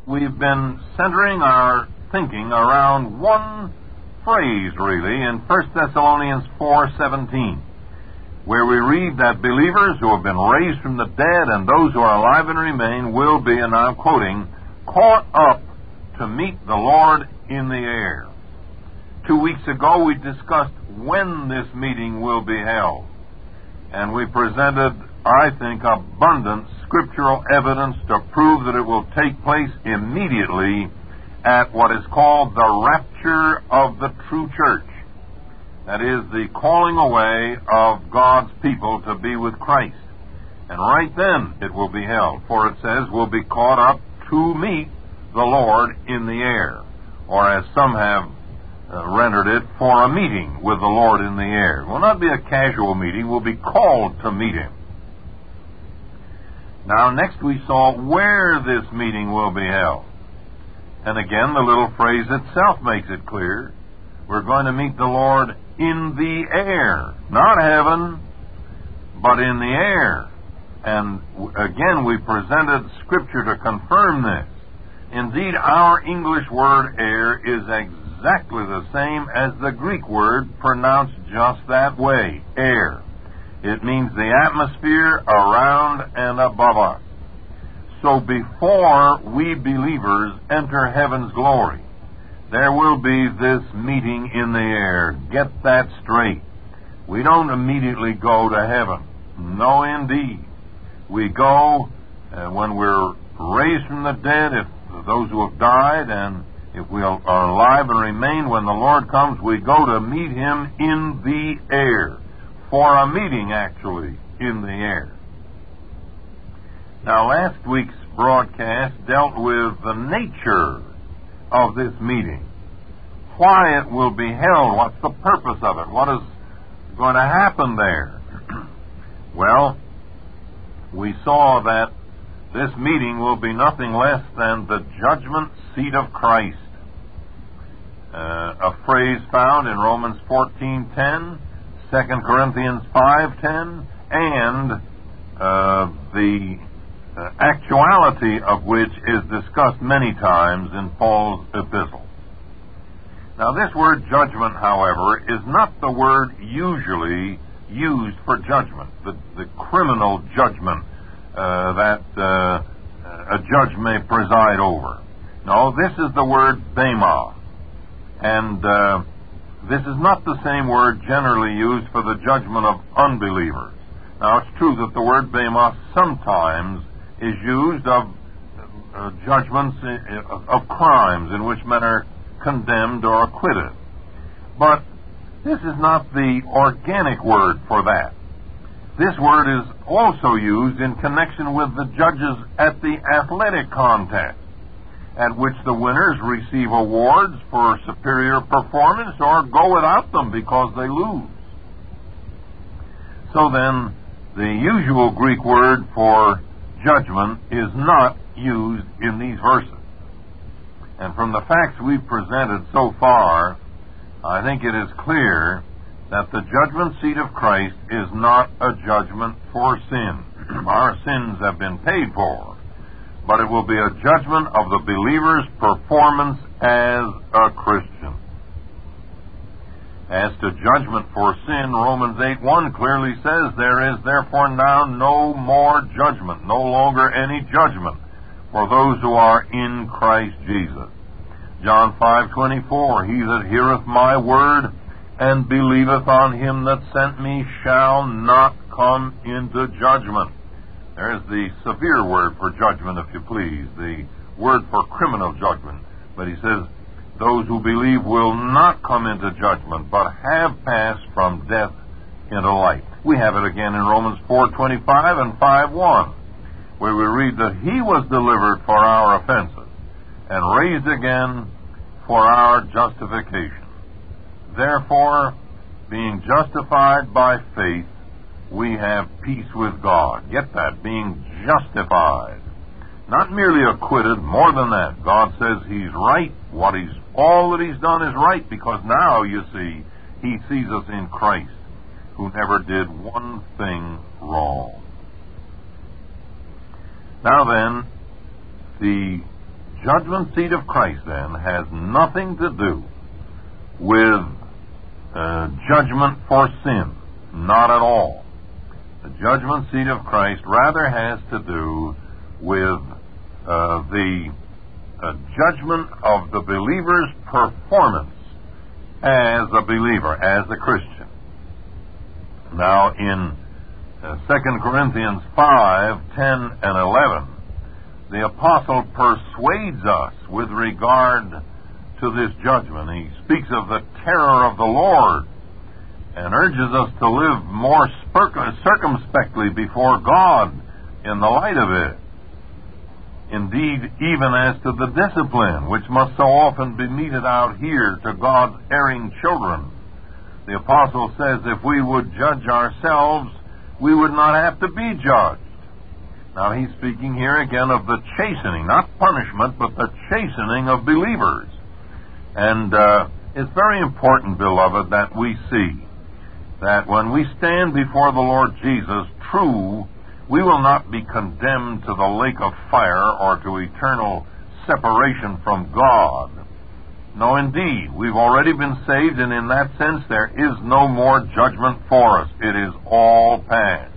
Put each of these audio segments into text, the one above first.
we've been centering our thinking around one phrase, really, in 1 Thessalonians 4:17, where we read that believers who have been raised from the dead and those who are alive and remain will be, and I'm quoting, caught up to meet the Lord in the air. 2 weeks ago we discussed when this meeting will be held, and we presented, I think, abundant scriptural evidence to prove that it will take place immediately at what is called the rapture of the true church. That is, the calling away of God's people to be with Christ. And right then it will be held, for it says, we'll be caught up to meet the Lord in the air, or as some have rendered it, for a meeting with the Lord in the air. It will not be a casual meeting. We'll be called to meet Him. Now, next we saw where this meeting will be held. And again, the little phrase itself makes it clear. We're going to meet the Lord in the air. Not heaven, but in the air. And again, we presented Scripture to confirm this. Indeed, our English word air is exactly the same as the Greek word pronounced just that way, air. It means the atmosphere around and above us. So before we believers enter heaven's glory, there will be this meeting in the air. Get that straight. We don't immediately go to heaven. No, indeed. We go when we're raised from the dead, if those who have died, and if we are alive and remain when the Lord comes, we go to meet Him in the air. For a meeting, actually, in the air. Now, last week's broadcast dealt with the nature of this meeting. Why it will be held. What's the purpose of it? What is going to happen there? Well, we saw that this meeting will be nothing less than the judgment seat of Christ. A phrase found in Romans 14:10, 2 Corinthians 5:10, and the actuality of which is discussed many times in Paul's epistle. Now, this word judgment, however, is not the word usually used for judgment, the criminal judgment that a judge may preside over. No, this is the word bema, and this is not the same word generally used for the judgment of unbelievers. Now, it's true that the word bema sometimes is used of judgments of crimes in which men are condemned or acquitted. But this is not the organic word for that. This word is also used in connection with the judges at the athletic contest, at which the winners receive awards for superior performance or go without them because they lose. So then, the usual Greek word for judgment is not used in these verses. And from the facts we've presented so far, I think it is clear that the judgment seat of Christ is not a judgment for sin. Our sins have been paid for, but it will be a judgment of the believer's performance as a Christian. As to judgment for sin, Romans 8:1 clearly says, there is therefore now no more judgment, no longer any judgment for those who are in Christ Jesus. John 5:24, he that heareth my word and believeth on him that sent me shall not come into judgment. There's the severe word for judgment, if you please, the word for criminal judgment. But he says, those who believe will not come into judgment, but have passed from death into life. We have it again in Romans 4:25 and 5:1, where we read that he was delivered for our offenses and raised again for our justification. Therefore, being justified by faith, we have peace with God. Get that, being justified. Not merely acquitted, more than that. God says he's right. All that he's done is right, because now, you see, he sees us in Christ, who never did one thing wrong. Now then, the judgment seat of Christ, then, has nothing to do with judgment for sin. Not at all. The judgment seat of Christ rather has to do with the judgment of the believer's performance as a believer, as a Christian. Now, in 2 Corinthians 5, 10, and 11, the apostle persuades us with regard to this judgment. He speaks of the terror of the Lord and urges us to live more circumspectly before God in the light of it. Indeed, even as to the discipline, which must so often be meted out here to God's erring children, the apostle says if we would judge ourselves, we would not have to be judged. Now, he's speaking here again of the chastening, not punishment, but the chastening of believers. And it's very important, beloved, that we see that when we stand before the Lord Jesus, true, we will not be condemned to the lake of fire or to eternal separation from God. No, indeed, we've already been saved, and in that sense there is no more judgment for us. It is all past.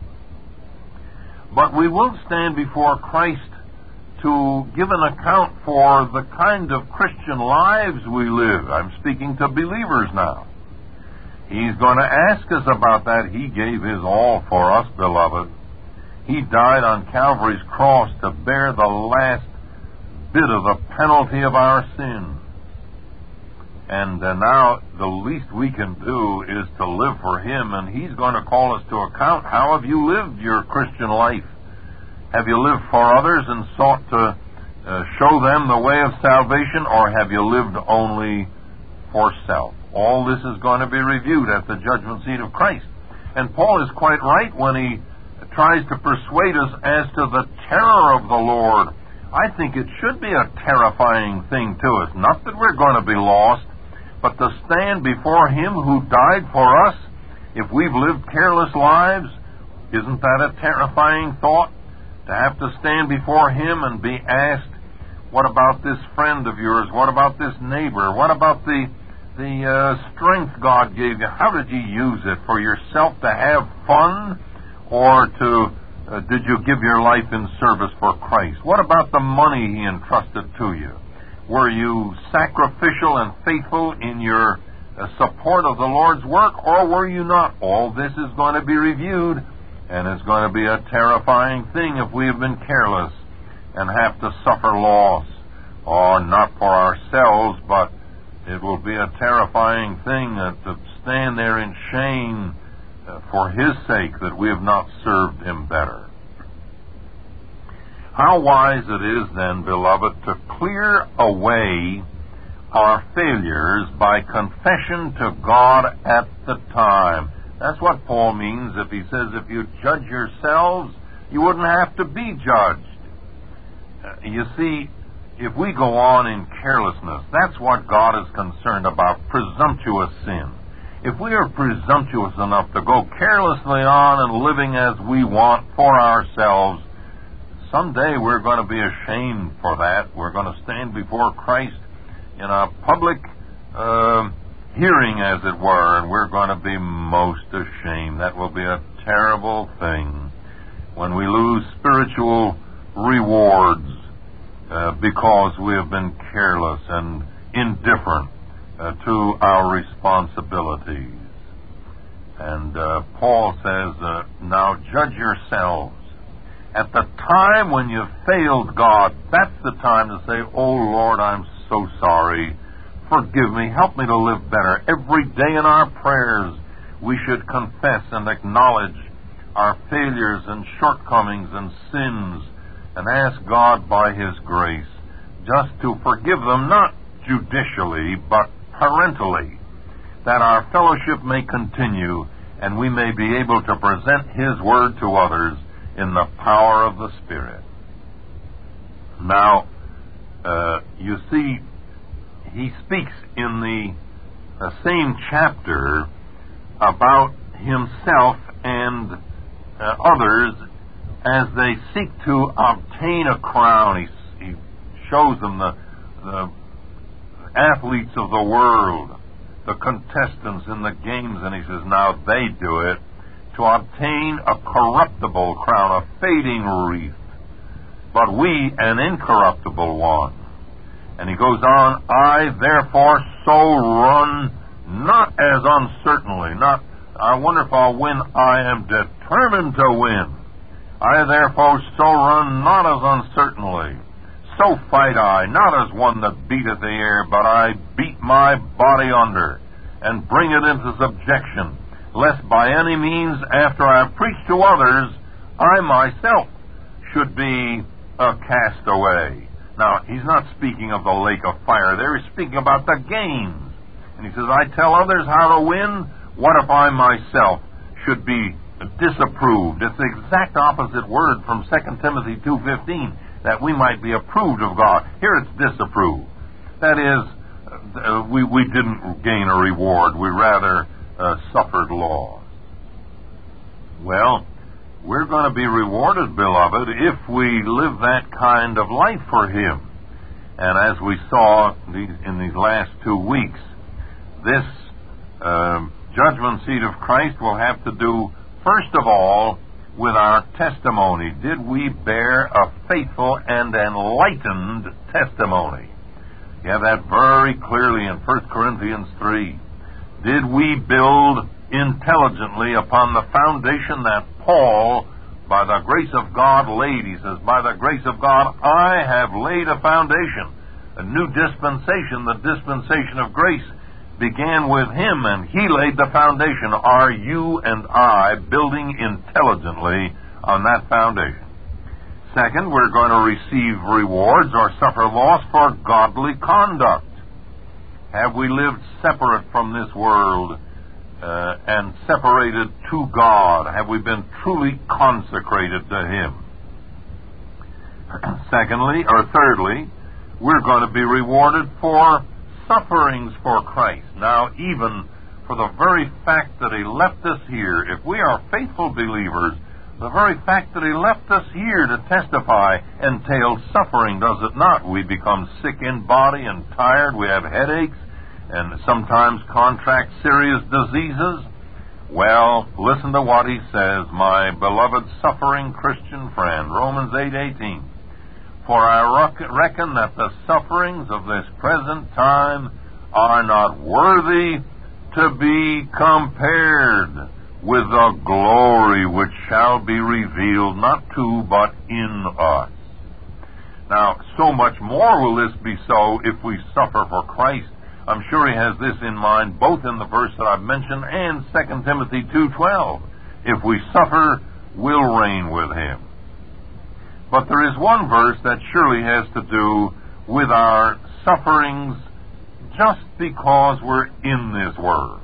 But we will stand before Christ to give an account for the kind of Christian lives we live. I'm speaking to believers now. He's going to ask us about that. He gave His all for us, beloved. He died on Calvary's cross to bear the last bit of the penalty of our sin. And now the least we can do is to live for Him, and He's going to call us to account. How have you lived your Christian life? Have you lived for others and sought to show them the way of salvation, or have you lived only for self? All this is going to be reviewed at the judgment seat of Christ. And Paul is quite right when he tries to persuade us as to the terror of the Lord. I think it should be a terrifying thing to us. Not that we're going to be lost, but to stand before Him who died for us. If we've lived careless lives, isn't that a terrifying thought? To have to stand before Him and be asked, what about this friend of yours? What about this neighbor? What about the strength God gave you? How did you use it? For yourself to have fun? Or did you give your life in service for Christ? What about the money He entrusted to you? Were you sacrificial and faithful in your support of the Lord's work, or were you not? All this is going to be reviewed, and it's going to be a terrifying thing if we have been careless and have to suffer loss, or not for ourselves, but it will be a terrifying thing to stand there in shame for His sake that we have not served Him better. How wise it is then, beloved, to clear away our failures by confession to God at the time. That's what Paul means if he says if you judge yourselves, you wouldn't have to be judged. You see, if we go on in carelessness, that's what God is concerned about, presumptuous sin. If we are presumptuous enough to go carelessly on and living as we want for ourselves, someday we're going to be ashamed for that. We're going to stand before Christ in a public hearing, as it were, and we're going to be most ashamed. That will be a terrible thing when we lose spiritual rewards because we have been careless and indifferent to our responsibilities. And Paul says, now judge yourselves. At the time when you've failed God, that's the time to say, oh Lord, I'm so sorry. Forgive me. Help me to live better. Every day in our prayers, we should confess and acknowledge our failures and shortcomings and sins and ask God by His grace just to forgive them, not judicially, but parentally, that our fellowship may continue and we may be able to present His Word to others in the power of the Spirit. Now, you see, he speaks in the same chapter about himself and others as they seek to obtain a crown. He shows them the athletes of the world, the contestants in the games, and he says, now they do it to obtain a corruptible crown, a fading wreath, but we an incorruptible one. And he goes on, I therefore so run, not as uncertainly, I wonder if I'll win, I am determined to win. I therefore so run, not as uncertainly, so fight I, not as one that beateth the air, but I beat my body under, and bring it into subjection, lest by any means, after I have preached to others, I myself should be a castaway. Now, he's not speaking of the lake of fire there. He's speaking about the games. And he says, I tell others how to win. What if I myself should be disapproved? It's the exact opposite word from 2 Timothy 2:15, that we might be approved of God. Here it's disapproved. That is, we didn't gain a reward. We rather suffered loss. Well, we're going to be rewarded, beloved, if we live that kind of life for Him. And as we saw in these last 2 weeks, this judgment seat of Christ will have to do, first of all, with our testimony. Did we bear a faithful and enlightened testimony? You have that very clearly in 1 Corinthians 3. Did we build intelligently upon the foundation that Paul, by the grace of God, laid? He says, by the grace of God, I have laid a foundation. A new dispensation, the dispensation of grace, began with him, and he laid the foundation. Are you and I building intelligently on that foundation? Second, we're going to receive rewards or suffer loss for godly conduct. Have we lived separate from this world and separated to God? Have we been truly consecrated to Him? Thirdly, we're going to be rewarded for sufferings for Christ. Now, even for the very fact that He left us here, if we are faithful believers, the very fact that He left us here to testify entails suffering, does it not? We become sick in body and tired. We have headaches and sometimes contract serious diseases. Well, listen to what he says, my beloved suffering Christian friend, Romans 8:18. For I reckon that the sufferings of this present time are not worthy to be compared with the glory which shall be revealed, not to, but in us. Now, so much more will this be so if we suffer for Christ. I'm sure he has this in mind, both in the verse that I've mentioned and 2 Timothy 2:12. If we suffer, we'll reign with Him. But there is one verse that surely has to do with our sufferings just because we're in this world.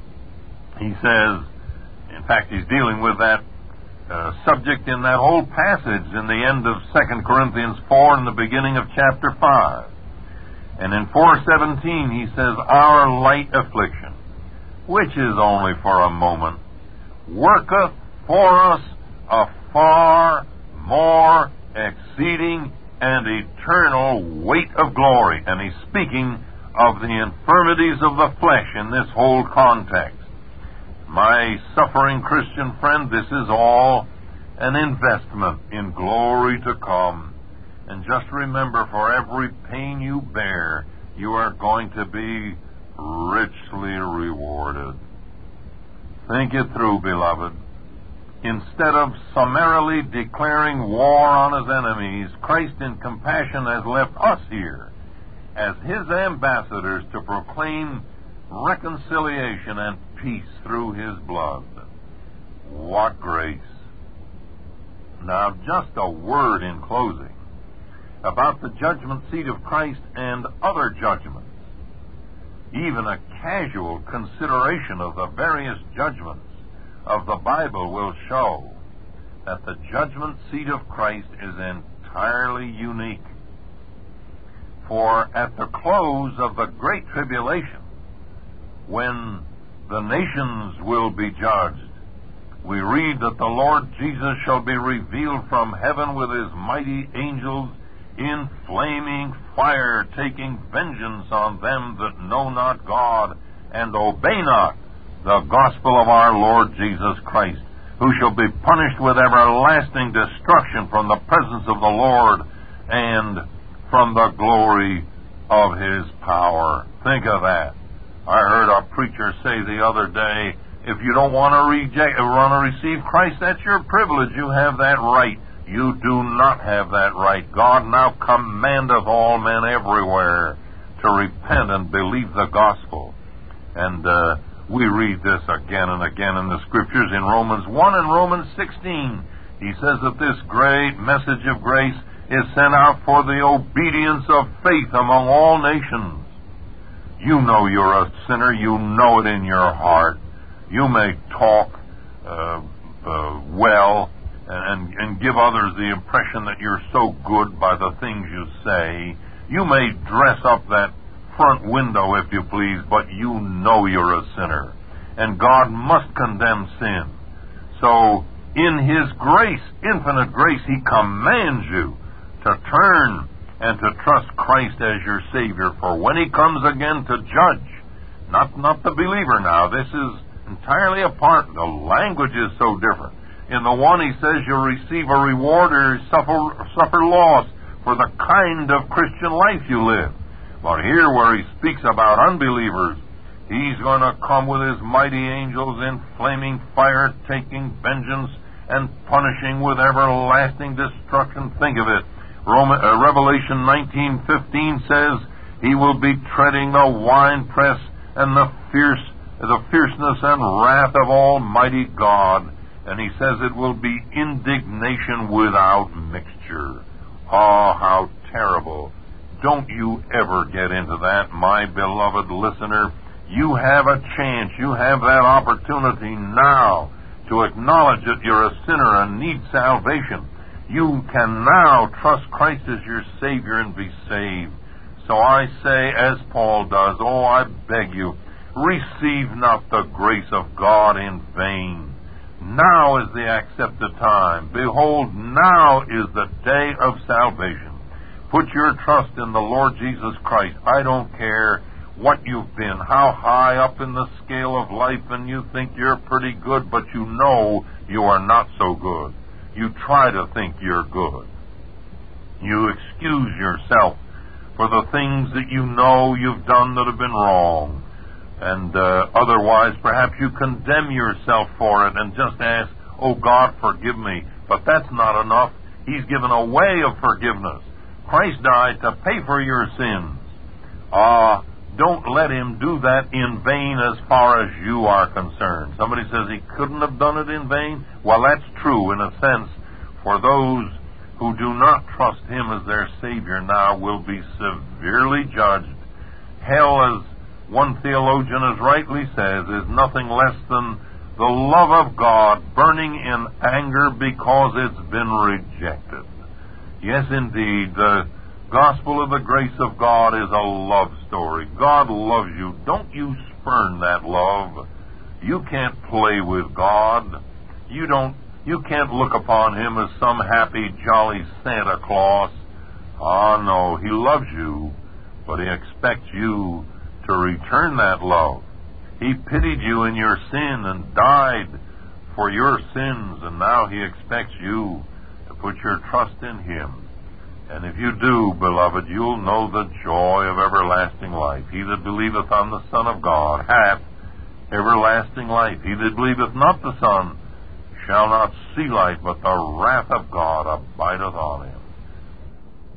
He says, in fact, he's dealing with that subject in that whole passage in the end of 2 Corinthians 4 and the beginning of chapter 5. And in 4:17 he says, our light affliction, which is only for a moment, worketh for us a far more exceeding and eternal weight of glory. And he's speaking of the infirmities of the flesh in this whole context. My suffering Christian friend, this is all an investment in glory to come. And just remember, for every pain you bear, you are going to be richly rewarded. Think it through, beloved. Instead of summarily declaring war on His enemies, Christ in compassion has left us here as His ambassadors to proclaim reconciliation and peace through His blood. What grace! Now, just a word in closing about the judgment seat of Christ and other judgments. Even a casual consideration of the various judgments of the Bible will show that the judgment seat of Christ is entirely unique. For at the close of the Great Tribulation, when the nations will be judged, we read that the Lord Jesus shall be revealed from heaven with His mighty angels, in flaming fire, taking vengeance on them that know not God, and obey not the gospel of our Lord Jesus Christ, who shall be punished with everlasting destruction from the presence of the Lord and from the glory of His power. Think of that. I heard a preacher say the other day, if you don't want to receive Christ, that's your privilege. You have that right. You do not have that right. God now commandeth all men everywhere to repent and believe the gospel. And we read this again and again in the Scriptures in Romans 1 and Romans 16. He says that this great message of grace is sent out for the obedience of faith among all nations. You know you're a sinner. You know it in your heart. You may talk well and give others the impression that you're so good by the things you say. You may dress up that front window, if you please, but you know you're a sinner. And God must condemn sin. So, in His grace, infinite grace, He commands you to turn and to trust Christ as your Savior. For when He comes again to judge, not the believer now, this is entirely apart. The language is so different. In the one, He says you'll receive a reward or suffer loss for the kind of Christian life you live. But here, where He speaks about unbelievers, He's going to come with His mighty angels in flaming fire, taking vengeance and punishing with everlasting destruction. Think of it. Revelation 19:15 says He will be treading the winepress and the fierceness and wrath of Almighty God. And He says it will be indignation without mixture. Oh, how terrible. Don't you ever get into that, my beloved listener. You have a chance. You have that opportunity now to acknowledge that you're a sinner and need salvation. You can now trust Christ as your Savior and be saved. So I say, as Paul does, oh, I beg you, receive not the grace of God in vain. Now is the accepted time. Behold, now is the day of salvation. Put your trust in the Lord Jesus Christ. I don't care what you've been, how high up in the scale of life, and you think you're pretty good, but you know you are not so good. You try to think you're good. You excuse yourself for the things that you know you've done that have been wrong. And otherwise, perhaps you condemn yourself for it and just ask, oh, God, forgive me. But that's not enough. He's given a way of forgiveness. Christ died to pay for your sins. Don't let Him do that in vain as far as you are concerned. Somebody says He couldn't have done it in vain. Well, that's true in a sense. For those who do not trust Him as their Savior now will be severely judged. Hell, as one theologian as rightly says, is nothing less than the love of God burning in anger because it's been rejected. Yes, indeed, the gospel of the grace of God is a love story. God loves you. Don't you spurn that love. You can't play with God. You can't look upon Him as some happy, jolly Santa Claus. No, He loves you, but He expects you to return that love. He pitied you in your sin and died for your sins, and now He expects you to put your trust in Him. And if you do, beloved, you'll know the joy of everlasting life. He that believeth on the Son of God hath everlasting life. He that believeth not the Son shall not see light, but the wrath of God abideth on him.